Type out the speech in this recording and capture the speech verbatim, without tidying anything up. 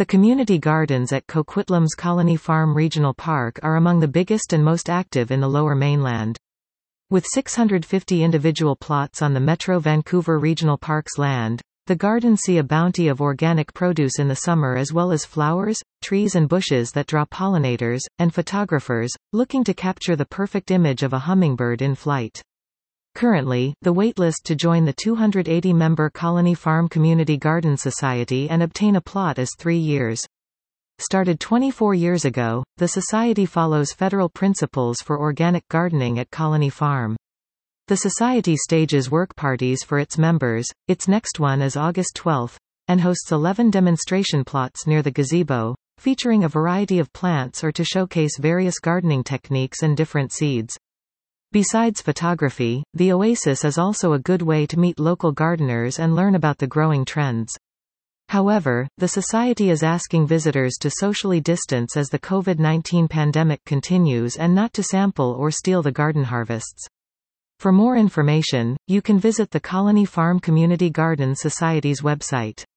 The community gardens at Coquitlam's Colony Farm Regional Park are among the biggest and most active in the Lower Mainland. With six hundred fifty individual plots on the Metro Vancouver Regional Park's land, the gardens see a bounty of organic produce in the summer as well as flowers, trees and bushes that draw pollinators, and photographers, looking to capture the perfect image of a hummingbird in flight. Currently, the waitlist to join the two hundred eighty member Colony Farm Community Garden Society and obtain a plot is three years. Started twenty-four years ago, the Society follows federal principles for organic gardening at Colony Farm. The Society stages work parties for its members, its next one is August twelfth, and hosts eleven demonstration plots near the gazebo, featuring a variety of plants or to showcase various gardening techniques and different seeds. Besides photography, the Oasis is also a good way to meet local gardeners and learn about the growing trends. However, the Society is asking visitors to socially distance as the COVID nineteen pandemic continues and not to sample or steal the garden harvests. For more information, you can visit the Colony Farm Community Garden Society's website.